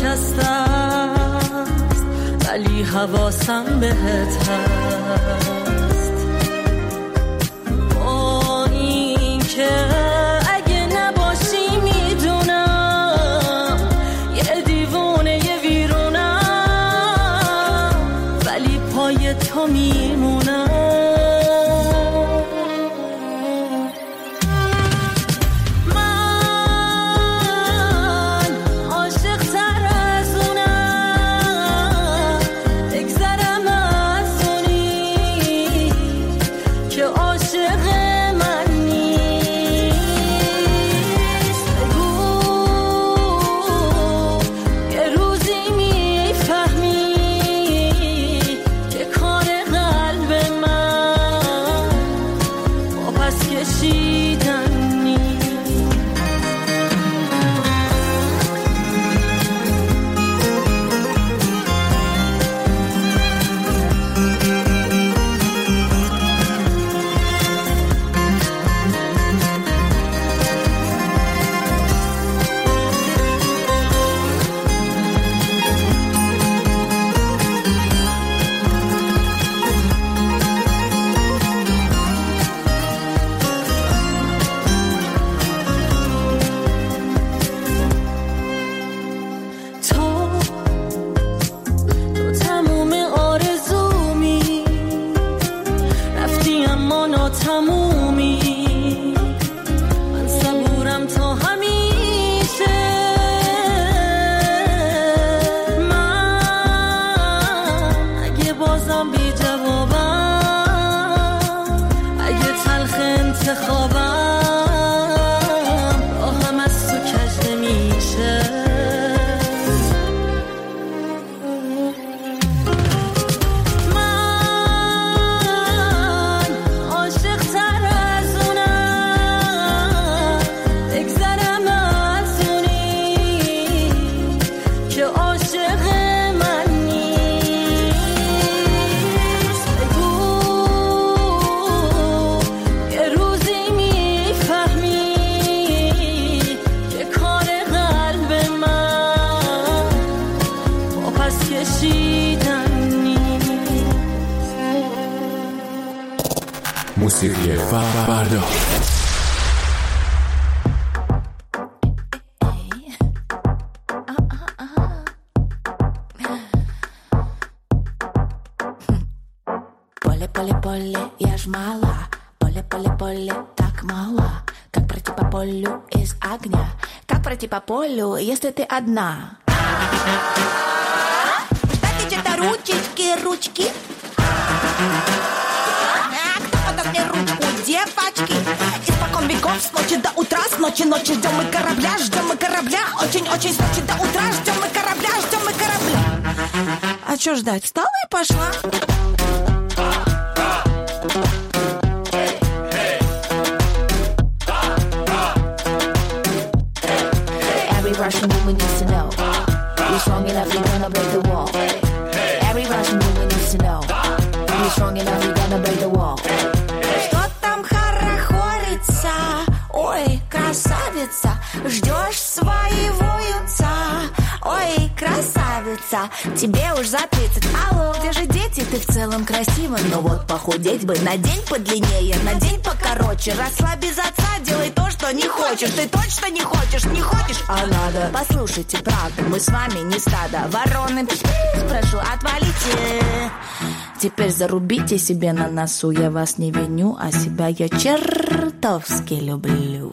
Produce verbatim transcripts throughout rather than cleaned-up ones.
شکست است ولی حواسم بهت هست. با این که اگه نباشی میدونم یه دیوونه یه ویرونم ولی پای تو میمونم. موسیقی فردا. Поле, поле, поле, я ж мала. Поле, поле, поле, так мало. Как пройти по полю из огня? Как пройти по полю, если ты одна? Ждать где-то ручечки, ручки. Девочки, испокон веков, с ночи до утра, с ночи ночи ждем мы корабля, ждем мы корабля, очень-очень с ночи до утра, ждем мы корабля, ждем мы корабля. А чё ждать? Встала и пошла. Every Russian woman needs to know you're strong enough, you're gonna break the wall. Every Russian woman needs to know you're strong enough, you're gonna break the wall. Ой, красавица, ждешь своего юнца. Ой, красавица, тебе уж за тридцать. Алло, где же дети? Ты в целом красива. Но вот похудеть бы на день подлиннее, на день покороче. Росла без отца, делай то, что не хочешь. Ты точно не хочешь, не хочешь, а надо. Послушайте правду, мы с вами не стадо. Вороны, прошу, отвалите. Теперь зарубите себе на носу. Я вас не виню, а себя я чертовски люблю.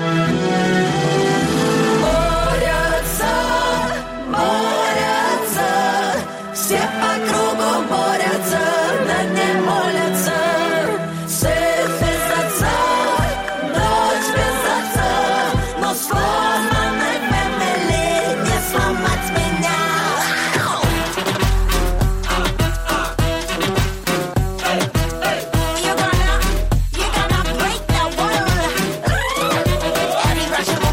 Борются, борются, все по кругу борются, на дне молятся. Сын без отца, дочь без отца, но сломанной фэмили не сломать меня. You're gonna, you're gonna break the world. Every Russian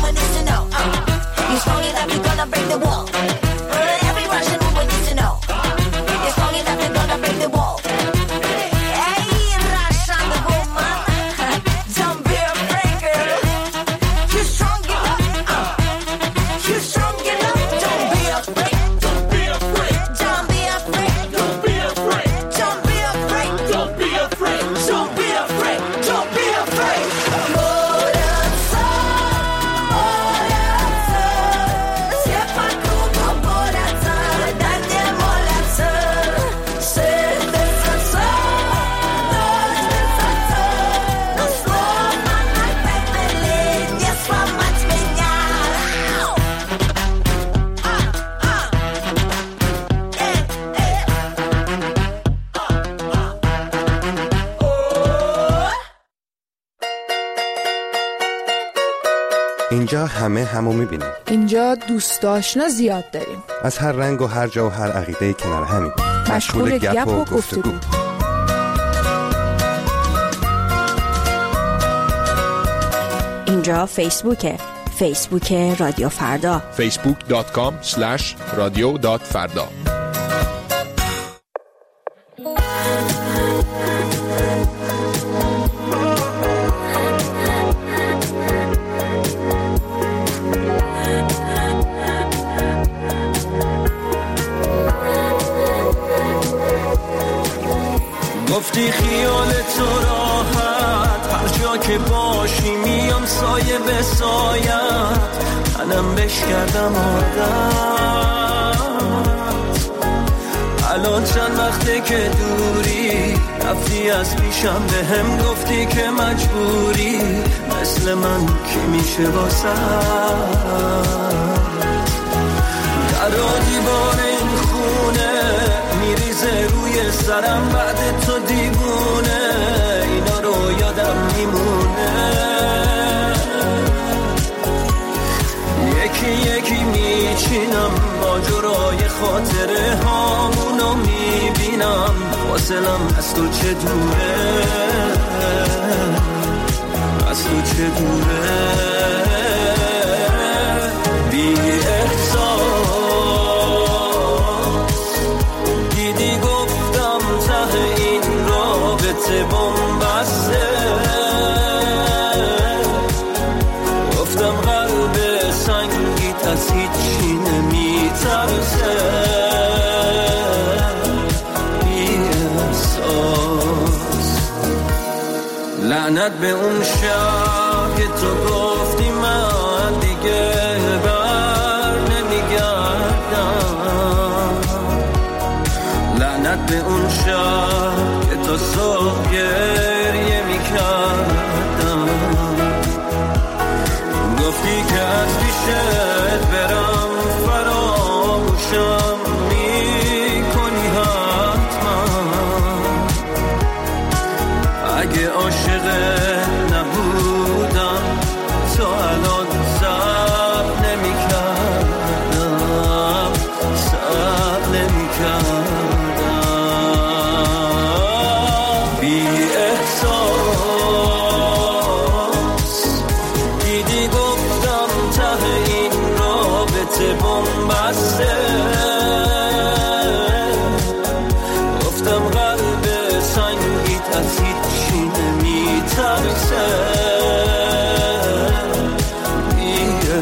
اینجا همه همو میبینیم. اینجا دوست آشنا زیاد داریم. از هر رنگ و هر جا و هر عقیده کنار همیم. مشغول گپ و گفتگو. اینجا فیسبوکه. فیسبوک رادیو فردا. فیسبوک دات کام اسلش رادیو دات فردا. گفتی خیال تو راحت، هر جا که باشی میام سایه به سایت، منم بش کردم عادت. الان چند وقته که دوری، رفتی از پیشم به هم گفتی که مجبوری، مثل من کی میشه واسه در دیوار این خونه میریزه روی سرم بعد تو دیوونه، اینا رو یادم میمونه. یکی یکی میچینم ماجرای خاطره هامونو میبینم، فاصلم از تو چه دوره، از تو چه دوره. بی احساس دیدی گفتم ته این رابطه بنبسته، گفتم قلب سنگیت از هیچی نمیترسه. بی احساس لعنت به اون شب که تو گفتی من دیگه بر نمیگردم، لعنت به اون شب که تو صبح گریه میکردم، گفتی که از پیشت برم فراموشم میکنی حتما، اگه عاشقت نبودم تو الان صبر نمیکردم، صبر نمیکردم. بی احساس دیدی گفتم ته این رابطه بنبسته، گفتم قلب سنگیت از هیچی نمیترسه. بی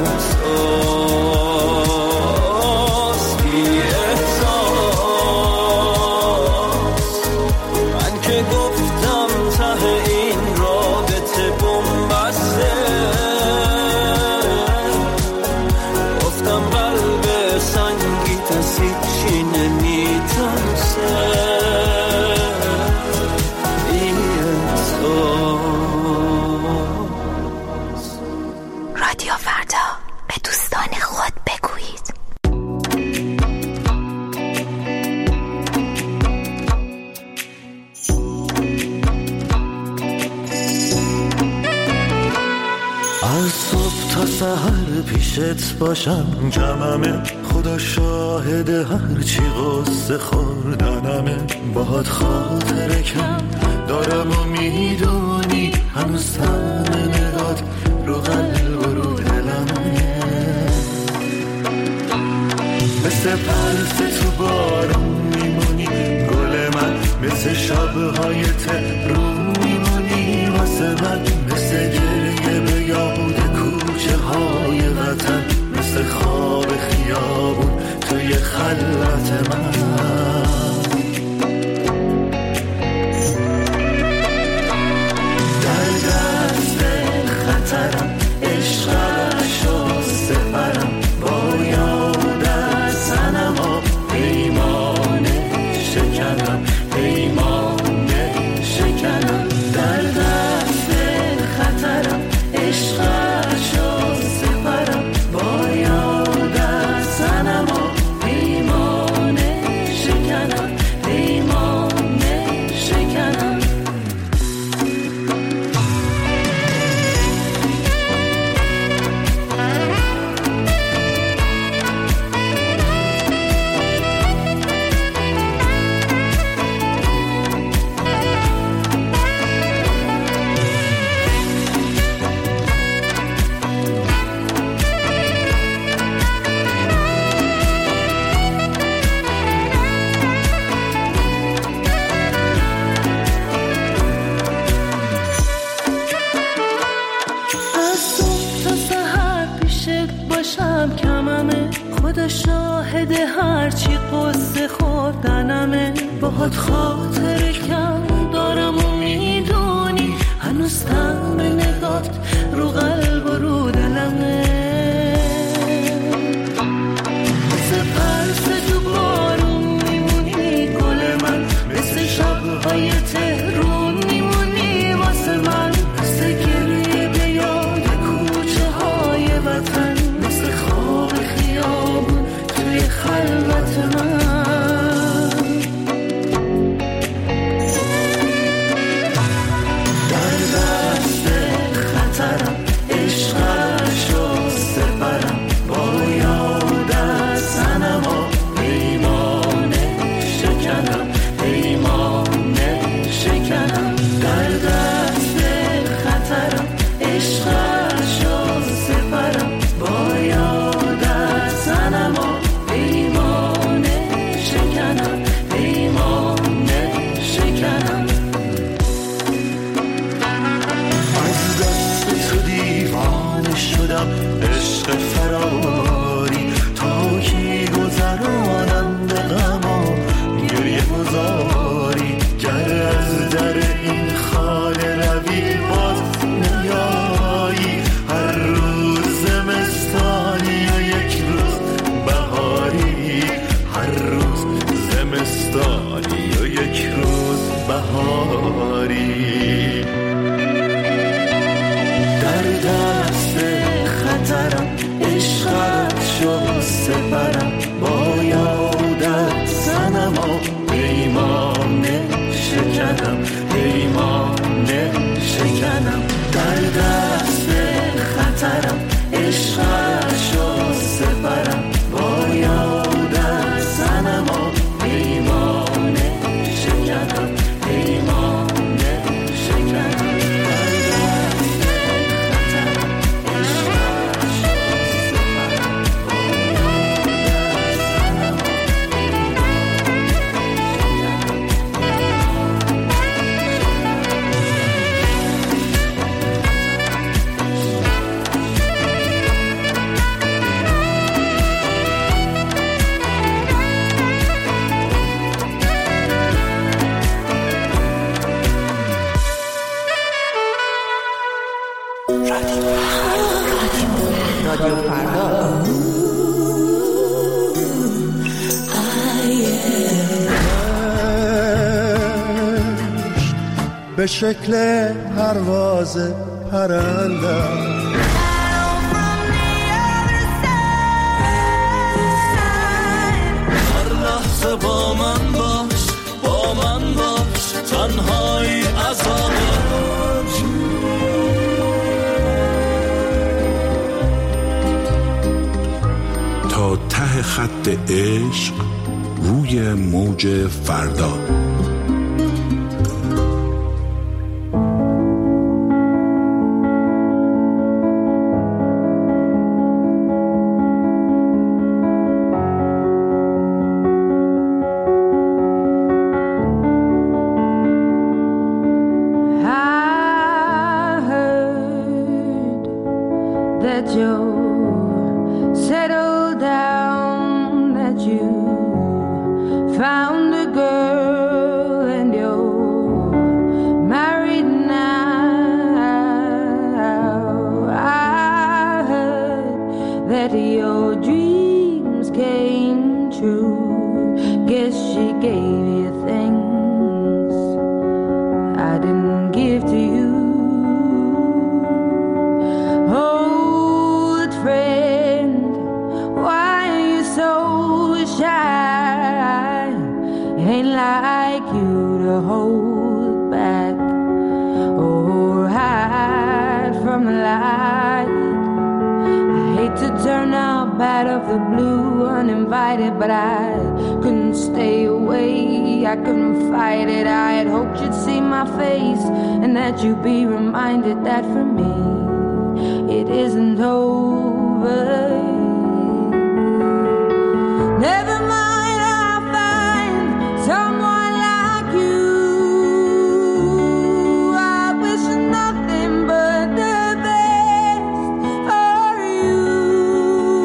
احساس بی احساس من که گفتم ته این رابطه بنبسته، گفتم قلب سنگیت از هیچی نمیترسه. بی احساس. رادیو فردا، به دوستان خود بگویید. از صبح تا سحر پیشت باشم جمعمه، خدا شاهد هرچی قصه خوردنمه، باهات خاطره کم دارم و میدونی هنوز تن نگات رو قلب و رو دلمه، مثل پرس تو بارون میمونی گل من، مثل شبهای تهرون میمونی واسه من، مثل گریه به یاد کوچه های وطن، مثل خواب خیابون توی خلوت من. در دست خطرم عشقشو سپرم، با یادت سنم و پیمانه شکنم، پیمانه شکنم. در دست خطرم عشقشو سپرم، با یادت سنم و پیمانه شکنم. نفسشم کممه، خدا شاهد هرچی قصه خوردنمه. باهات خاطر کم دارم و میدونی هنوز طعم نگات رو قلب و رو دلمه. مثل برف تو بارون میمونی گل من، مثل شبهای تهرون میمونی واسه من، مثل گریه به یاد کوچه های وطن، مثل خواب خیابون توی خلوت من. در دست خطرم عشقشو سپرم، با یادت زنم و پیمانه شکنم، پیمانه شکنم. در دست خطرم عشقشو سپرم، با یادت زنم و پیمانه شکنم، پیمانه شکنم. از دست تو دیوانه شدم، عشق فراری تا کی گذرانم به غم و گریه گذاری. گر از در این خانه روی باز نیایی، هر روز زمستانی و یک روز بهاری، هر روز زمستانی و یک روز بهاری. در دست خطرم عشقت شو سپرم، با یادت زنم و پیمانه شکنم، پیمانه شکنم. در دست خطرم عشقت شو سپرم، با یادت زنم و پیمانه شکنم، پیمانه شکنم. رادیو فردا. به شکل پرواز پرنده هر لحظه با من باش، با من باش، تنهایی عذابه. تا ته خط عشق روی موج فردا. You'd be reminded that for me it isn't over. Never mind, I'll find someone like you. I wish nothing but the best for you.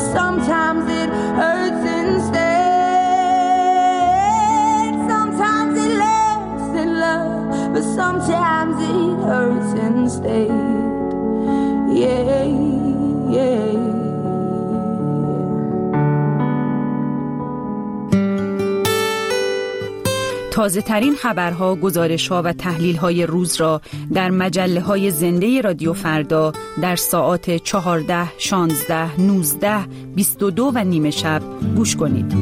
sometimes it hurts instead. Sometimes it lasts in love, but sometimes it hurts instead. Yeah, yeah. تازه ترین خبرها، گزارش‌ها و تحلیل‌های روز را در مجله‌های زنده رادیو فردا در ساعات چهارده، شانزده، نوزده، بیست و دو و نیمه شب گوش کنید.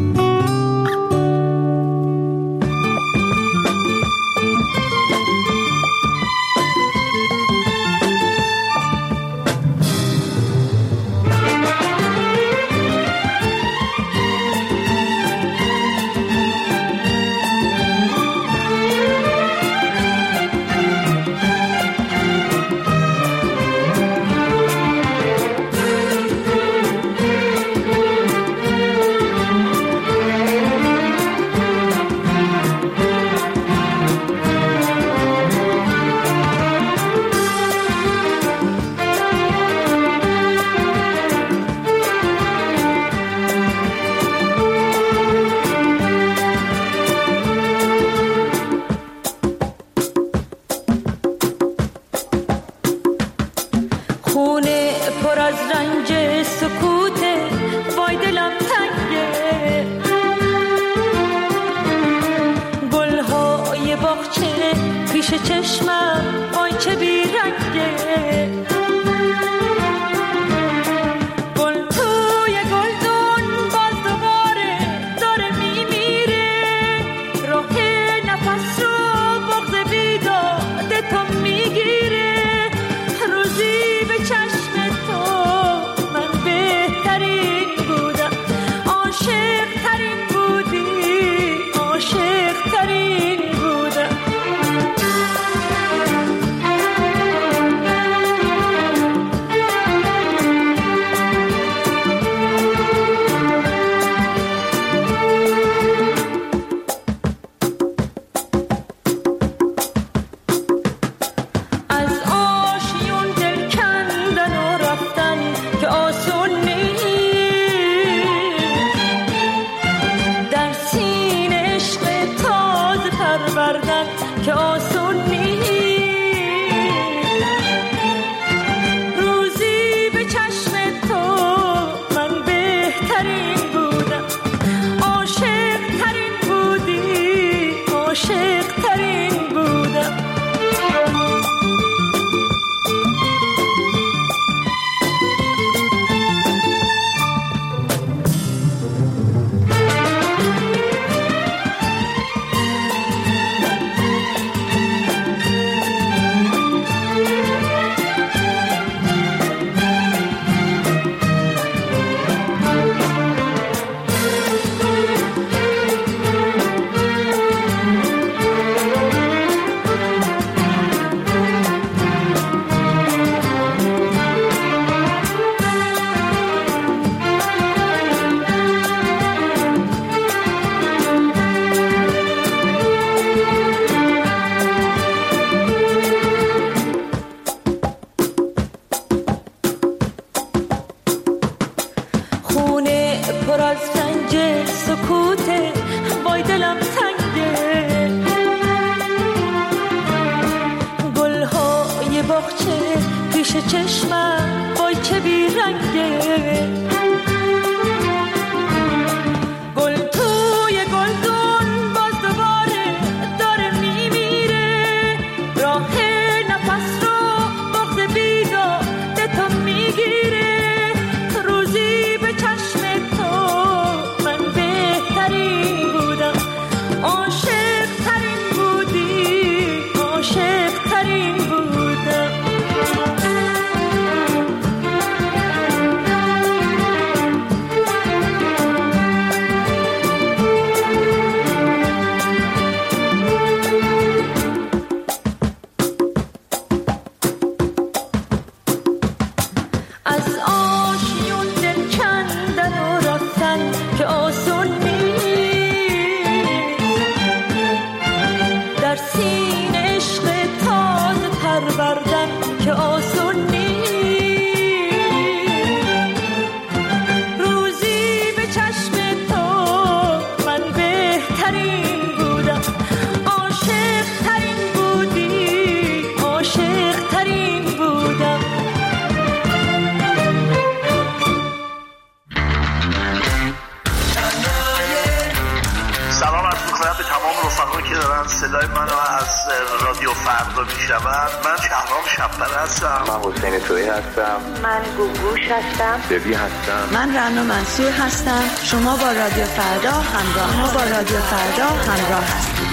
صدای منو از رادیو فردا میشنوند. من شهرام شب‌پر هستم. من حسین تویی هستم. من گوگوش هستم. ببی هستم. من رنا منصور هستم. شما با رادیو فردا همراه ما با رادیو فردا همراه هستید.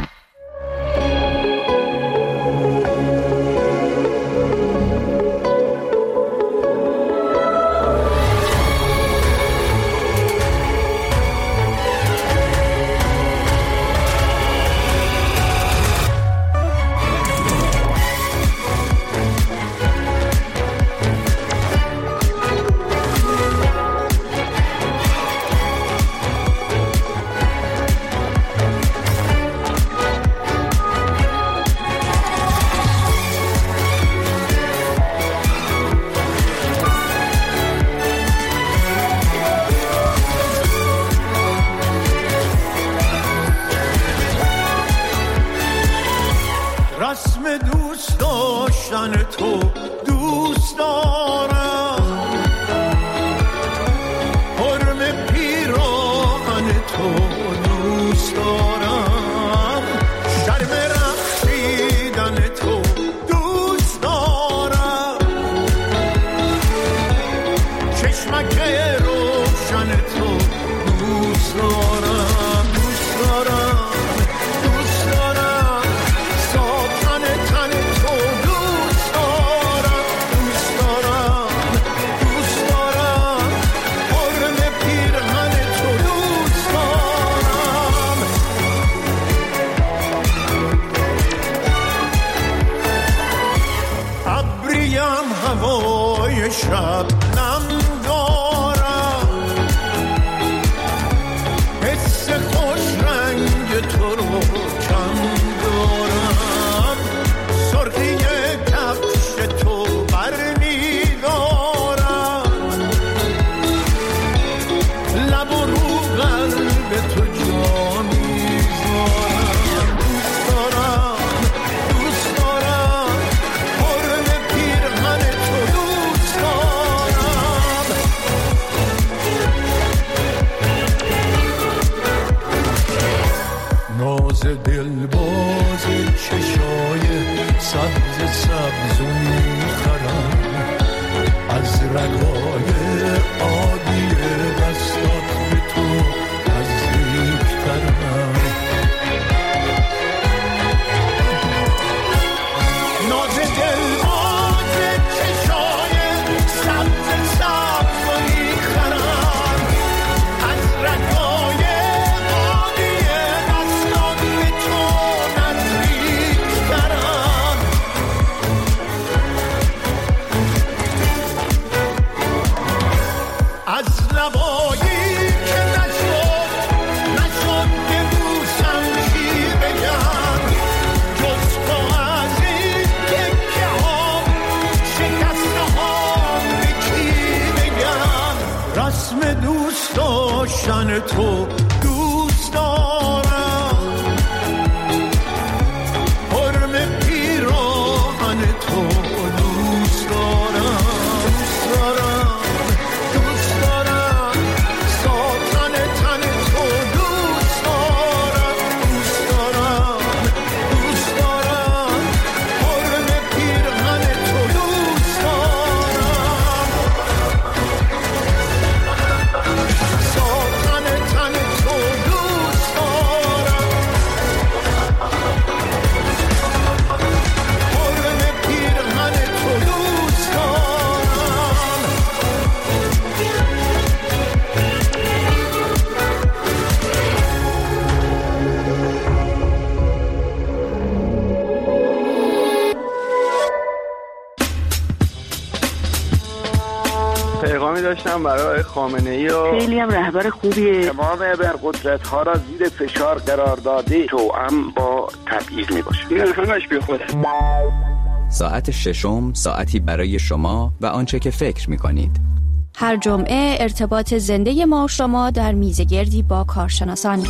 رسم دوست داشتن تو دوست دارم، حرم پیراهن تو دوست دارم، شرم رقصیدن تو دوست دارم، چشمک روشن تو دوست دارم، دوست دارم شب نم دارم، حس خوش رنگ تو رو کم دارم، سرخی کفش تو بر می دارم، لب و رو قلب تو جا می دارم، دوست دارم دوست دارم، حرم پیرهن تو دوست ناز دل باز چشای سبز سبز میخرم، از رگای عادی دستات به تو نزدیکترم، ناز دل باز چشای سبز سبز میخرم، از رگای دوست داشتن تو دوست دارم، حرم پیراهن تو دوست دارم، دوست دارم دوست دارم، ساکن تن تو دوست دارم، دوست دارم دوست دارم، حرم پیراهن تو دوست دارم، ساکن تن تو دوست دارم، حرم پیراهن تو دوست دارم. پیغامی داشتم برای خامنه‌ای و خیلی هم رهبر خوبیه. تمام ابرقدرت ها را زیر فشار قرار داده، توأم با تبعیض می باشه. این همش بی خوده. ساعت ششم، ساعتی برای شما و آنچه که فکر می کنید. هر جمعه ارتباط زنده ما و شما در میزگردی با کارشناسان.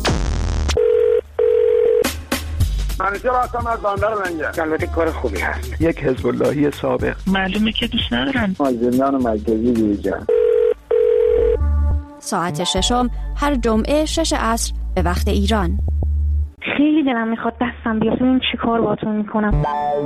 منیجر هستم از بندر منجر. البته کار خوبی هست. یک حزب اللهی سابق. معلومه که دوست ندارن. مازندران مرکزی دیجان. ساعت ششم هر جمعه شش عصر به وقت ایران. خیلی دلم میخواد دستم بیاد ببینیم چی کار باهاتون میکنم.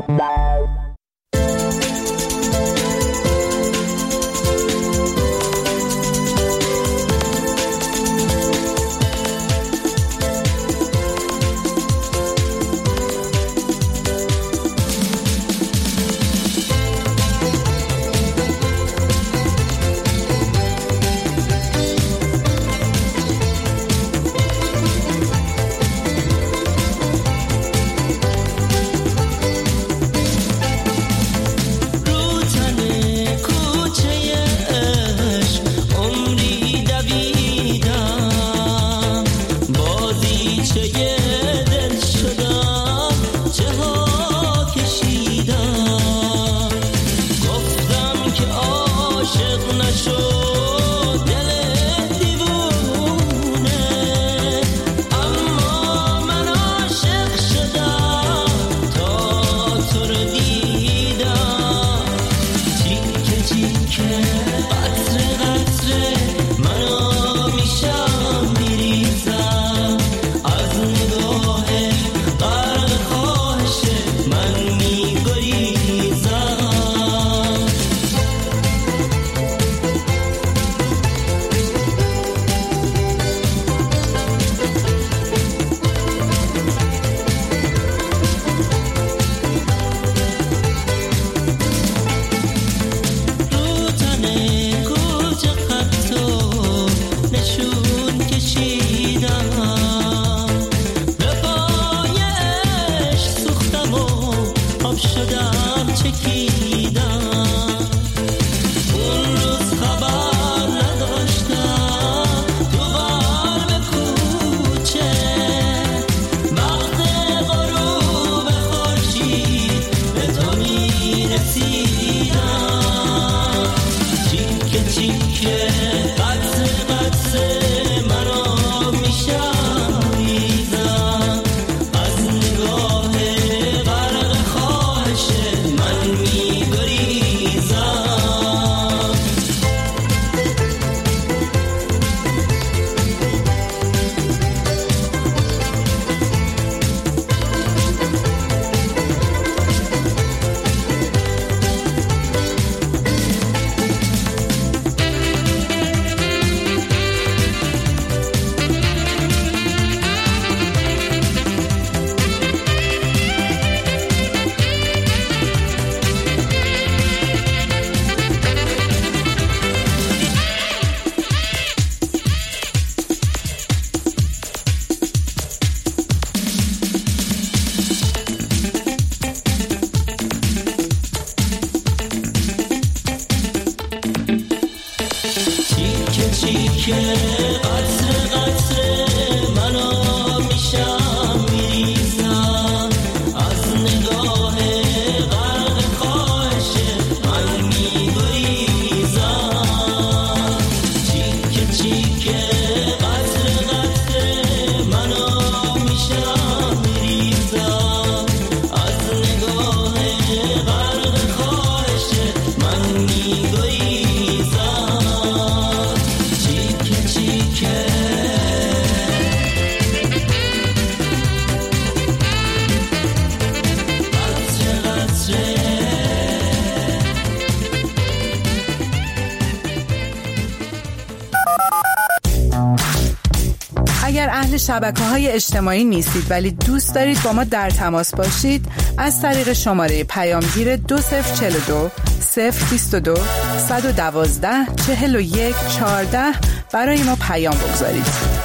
شبکه‌های اجتماعی نیستید ولی دوست دارید با ما در تماس باشید، از طریق شماره پیامگیر دو صفر چهل و دو صفر بیست و دو صد و دوازده چهل و یک چهارده برای ما پیام بگذارید.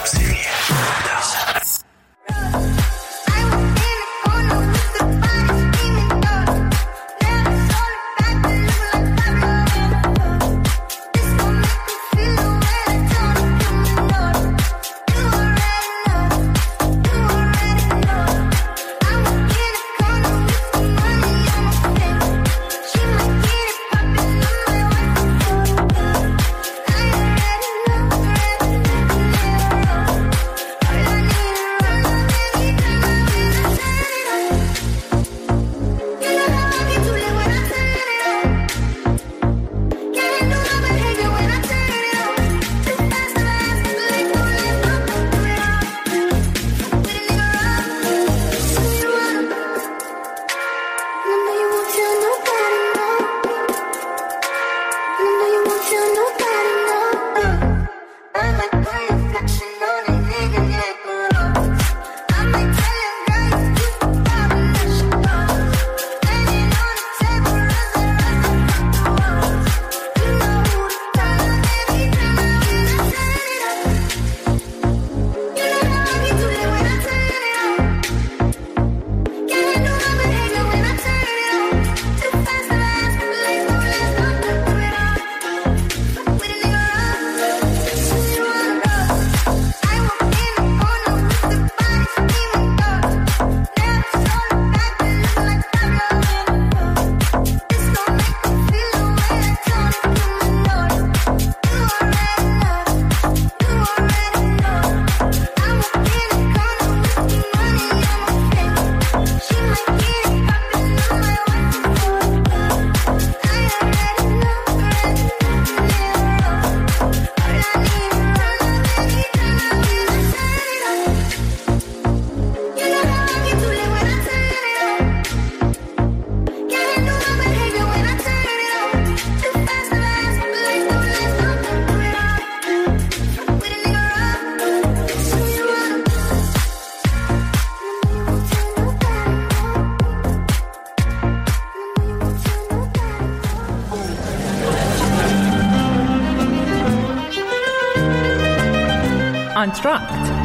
آنتراکت.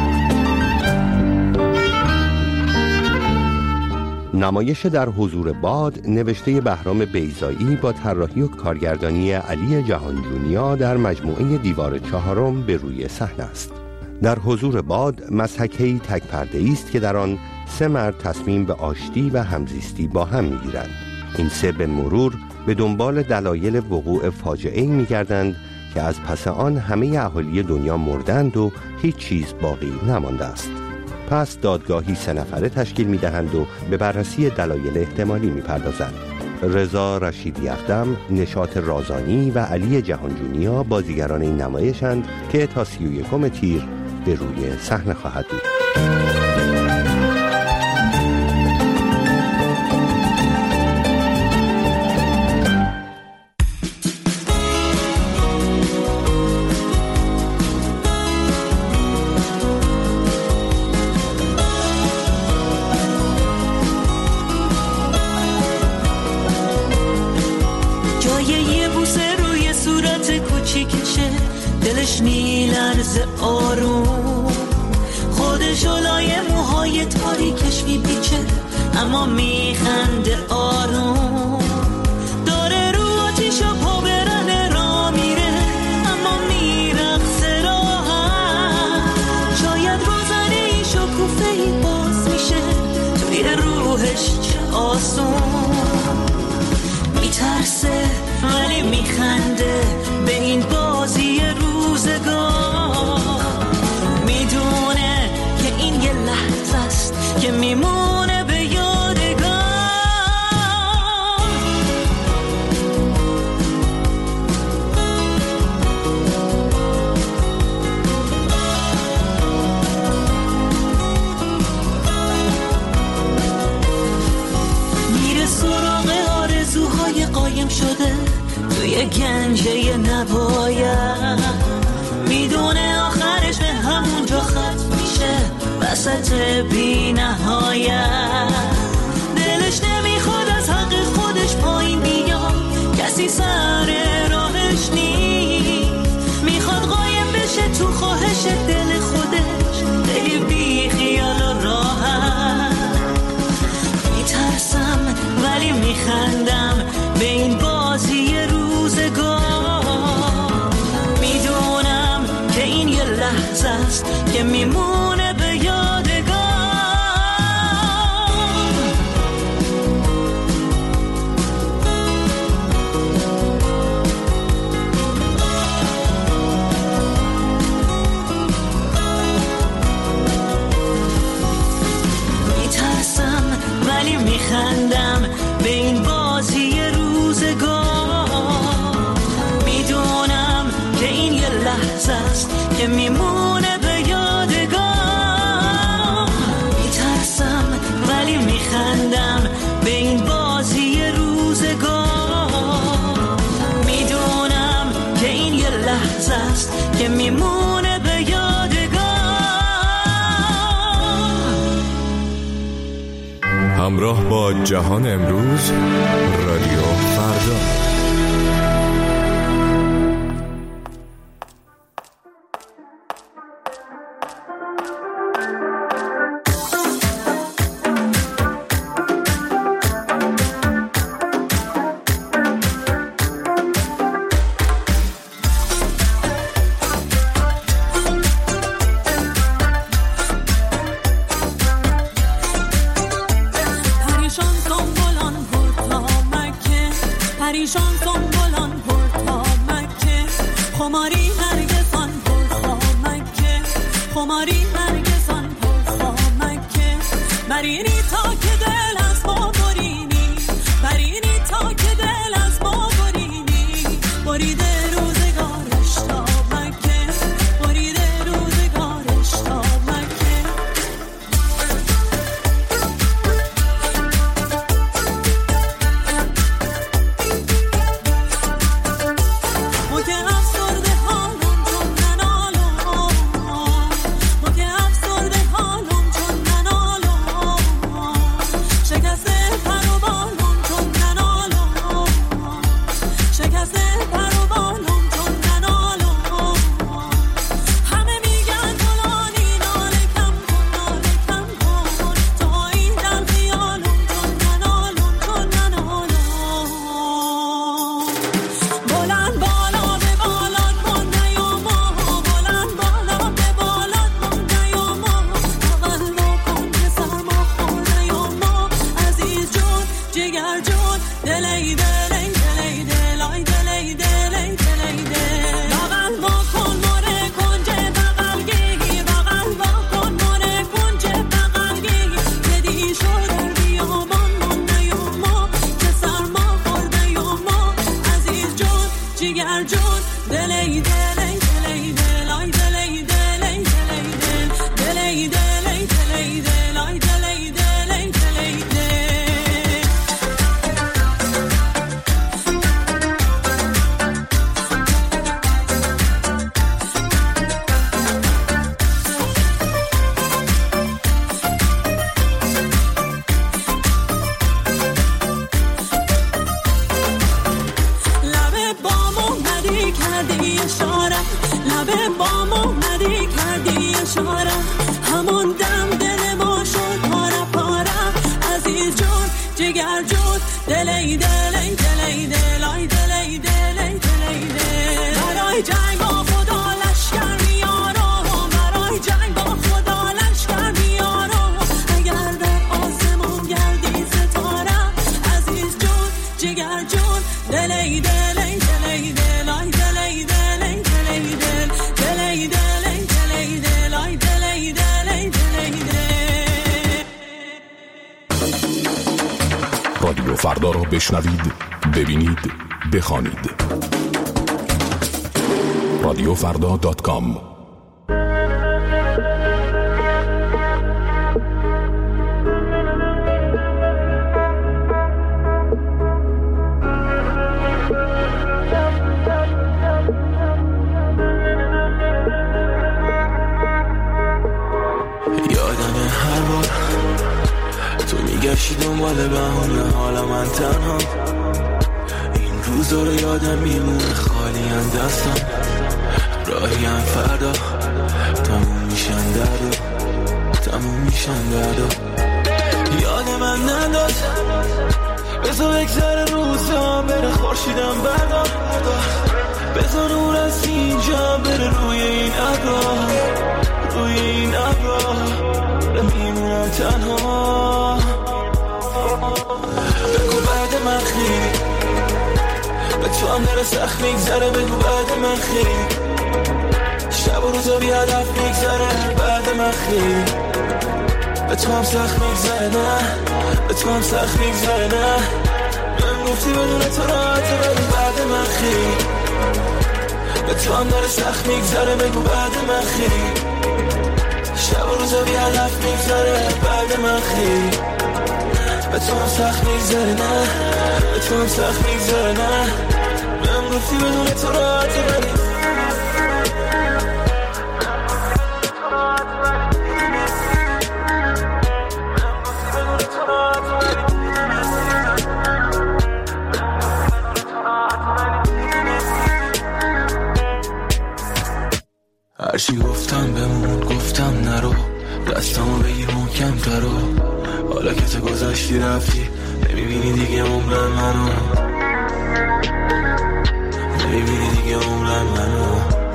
نمایش در حضور باد نوشته بهرام بیضایی با طراحی و کارگردانی علی جهانجونیا در مجموعه دیوار چهارم به روی صحنه است. در حضور باد مسحکه‌ای تک پرده‌ای است که در آن سه مرد تصمیم به آشتی و همزیستی با هم می‌گیرند. این سه به مرور به دنبال دلایل وقوع فاجعه‌ای می‌گردند که از پس آن همه اهالی دنیا مردند و هیچ چیز باقی نمانده است. پس دادگاهی سه نفره تشکیل می‌دهند و به بررسی دلایل احتمالی می‌پردازند. رضا رشیدی اقدم، نشاط رازانی و علی جهانجونیا بازیگران این نمایشند که تا سی و یکم تیر به روی صحنه خواهد بود. دلش میلرزه آروم، خودش لای موهای تاریکش میپیچه اما میخنده آروم. داره رو آتیش و پا برنه را میره اما میرقصه راحت. شاید روزنه ای شکوفه ای باز میشه توی روحش، چه آسون. میترسه ولی میخنده به این بازی روزگار. میدونه که این یه لحظه است که میمونه به یادگار. میره سراغ آرزوهای قایم شده توی گنجه نباید. میدونه آخرش به همونجا ختم میشه وسط بی نهایت. دلش نمیخواد از حق خودش پایین بیاد، کسی سر راهش نیست. میخواد قایم بشه تو خواهش دل خودش، خیلی بی خیال و راحت. میترسم ولی میخندم به این بازی روزگار. میدونم که این یه لحظه است که میمونه به یادگار. میترسم ولی میخندم به این بازی روزگار. میدونم که این یه لحظه است که میمونه به یادگار. میترسم ولی میخندم به این بازی روزگار. میدونم که این یه لحظه است که میمونه به یادگار. همراه با جهان امروز، رادیو فردا. Porque لبه با ما اومدی کردی اشاره همون دم دل ما شد پاره پاره عزیز جون جگر جون دلی دلی دلی دلای دلی دلی دلی دلی برای جنگ با خدا لشکر میارم برای جنگ با خدا لشکر میارم اگر در آسمون گردی ستاره عزیز جون جگر جون دلی دلی دلی دلای دلی دلی دلی دل دلی دلی دلی دلای دلی دلی دلی دل رادیو فردا را بشنوید، ببینید، بخوانید. رادیو فردا دات کام. یادمه هر بار تو میگشتی دنبال بهونه حالا من تنها این روزا رو یادم میمونه خالی هم دستم راهی هم فردا تموم میشن دردا تموم میشن دردا یاد من نداد بذار بگذره روزا بره خورشیدم بردا بذار نور از اینجا بره روی این ابرا روی این ابرا میمونم تنها بگو بعد من خیلی به تو هم داره سخت میگذره بگو بعد من خیلی شب و روزا بی هدف میگذره بعد من خیلی به تو هم سخت میگذره نه به تو هم سخت میگذره نه من گفتی بدون تو راحته بگو بعد من خیلی به تو هم داره سخت میگذره بگو بعد من خیلی شب و روزا بی هدف میگذره بعد من خیلی به تو هم سخت میگذره نه به تو هم سخت میگذره نه من گفتی بدون تو راحته بگو هرچی گفتم بمون گفتم نرو دستامو بگیر محکم ترو حالا که تو گذشتی رفتی نمیبینی دیگه عمرم منو نمیبینی دیگه عمرم منو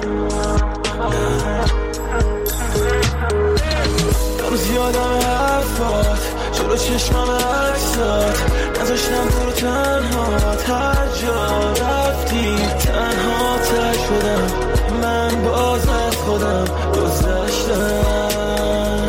هنوز یادم حرفات جلو چشمم عکسات نذاشتم تو رو تنهات هر جا رفتی تنها تر شدم من باز از خودم گذشتم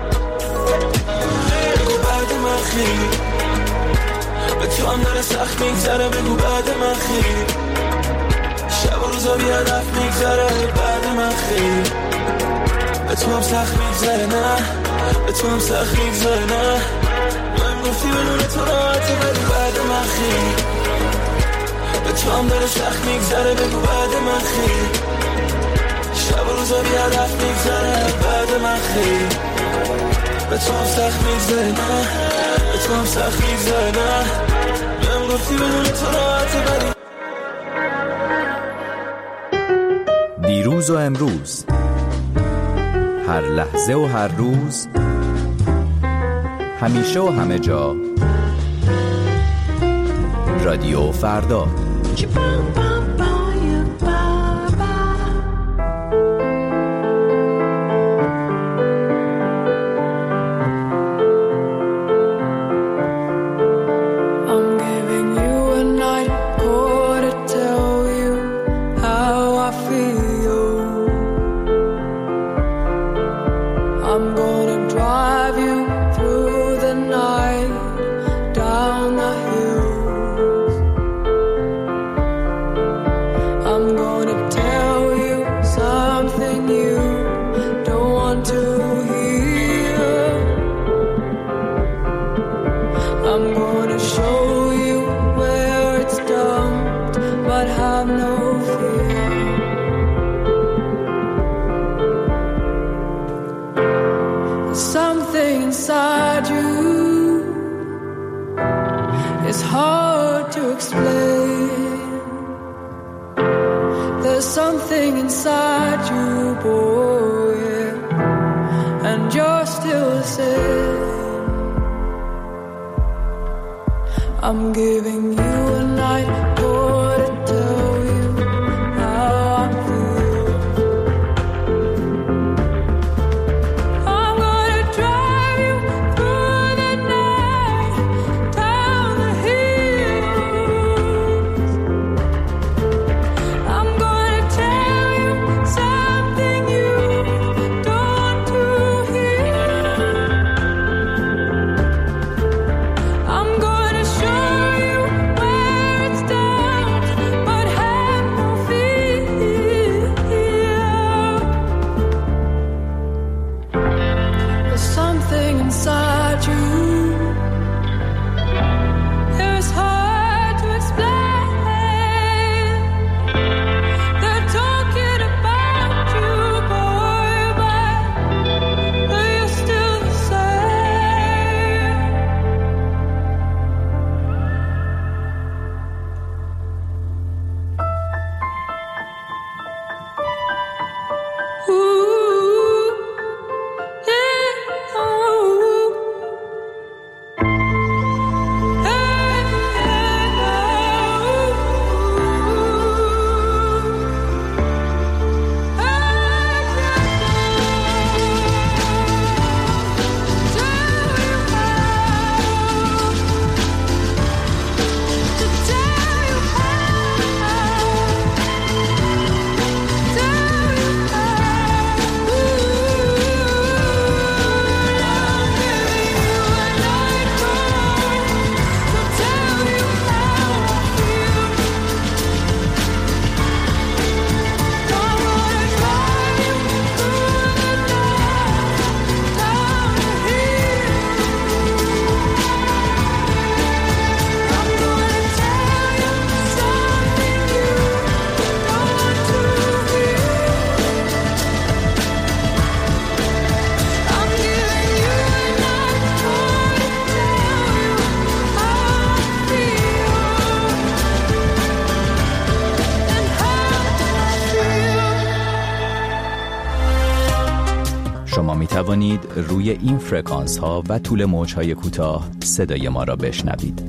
بگو بعد من خیلی به تو هم داره سخت میگذره بگو بعد من خیلی شب و روزا بی هدف میگذره بعد من خیلی به تو هم سخت میگذره نه به تو هم سخت میگذره نه من گفتی بدون تو راحته بگو بعد من خیلی به تو هم داره سخت میگذره بگو بعد من خیلی شب و روزا بی هدف میگذره بعد من خیلی به تو هم سخت میگذره نه به تو هم سخت میگذره نه من گفتی بدون تو راحته بگو دیروز و امروز هر لحظه و هر روز همیشه و همه جا رادیو فردا There's some something inside you, boy, yeah. And you're still the same. I'm giving you a night more to tell you how I feel. I'm gonna drive you through the night, down the hills. I'm gonna tell you something you don't do here. I'm gonna show you where it's dark, but have no fear. There's something inside you. It's hard to explain. They're talking about you, boy, but you're still the same. Ooh, yeah, ooh. Hey, hey, شما می توانید روی این فرکانس ها و طول موج های کوتاه صدای ما را بشنوید.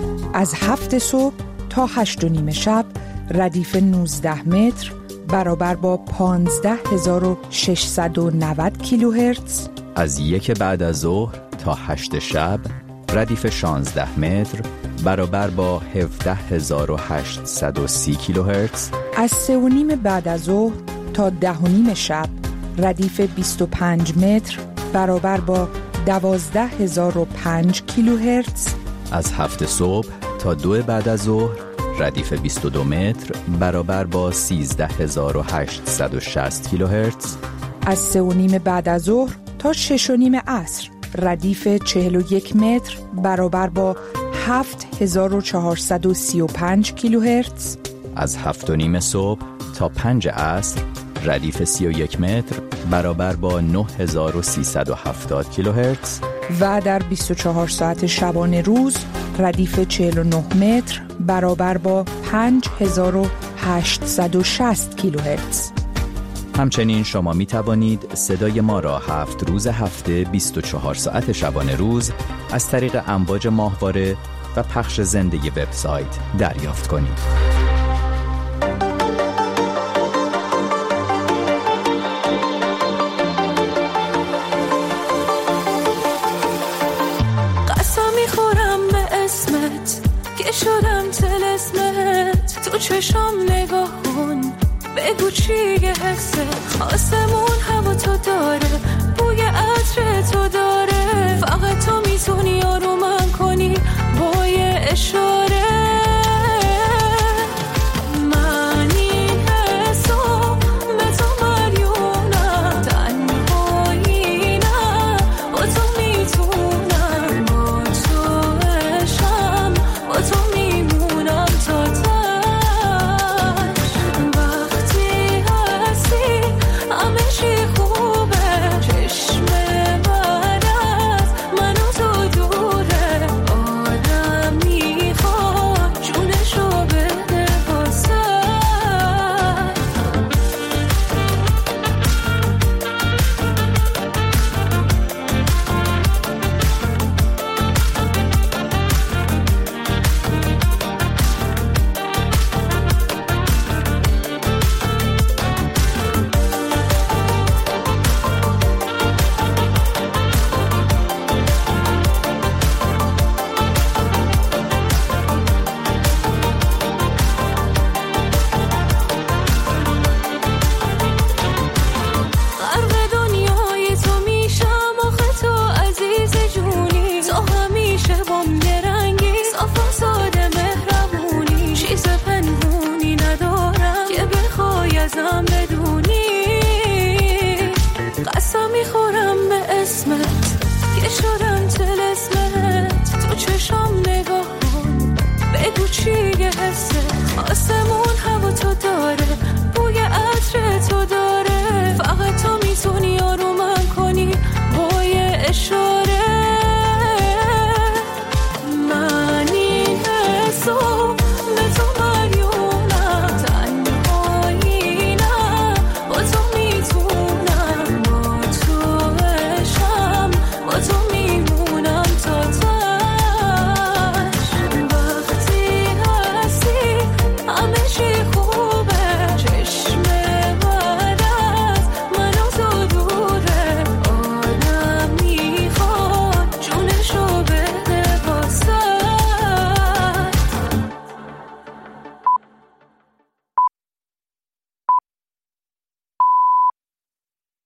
از هفت صبح تا هشت و نیم شب ردیف نوزده متر برابر با پانزده هزار و ششصد و نود کیلوهرتز. از یک بعد از ظهر تا هشت شب ردیف شانزده متر برابر با هفده هزار و هشتصد و سی کیلوهرتز. از سه و نیم بعد از ظهر تا ده و نیم شب ردیف بیست و پنج متر برابر با دوازده هزار و پنج کیلوهرتز. از هفت صبح تا دو بعد از ظهر ردیف بیست و دو متر برابر با سیزده هزار و هشتصد و شصت کیلوهرتز. از سه و نیم بعد از ظهر تا شش و نیم عصر ردیف چهل و یک متر برابر با هفت هزار و چهارصد و سی و پنج کیلوهرتز. از هفت و نیم صبح تا پنج عصر ردیف سی و یک متر برابر با نه هزار و سیصد و هفتاد کیلوهرتز. و در بیست و چهار ساعت شبانه روز ردیف چهل و نه متر برابر با پنج هزار و هشتصد و شصت کیلوهرتز. همچنین شما می توانید صدای ما را هفت روز هفته بیست و چهار ساعت شبانه روز از طریق امواج ماهواره و پخش زنده وبسایت دریافت کنید. شدم طلسمت تو چشم نگاه کن بگو چیه حست خواست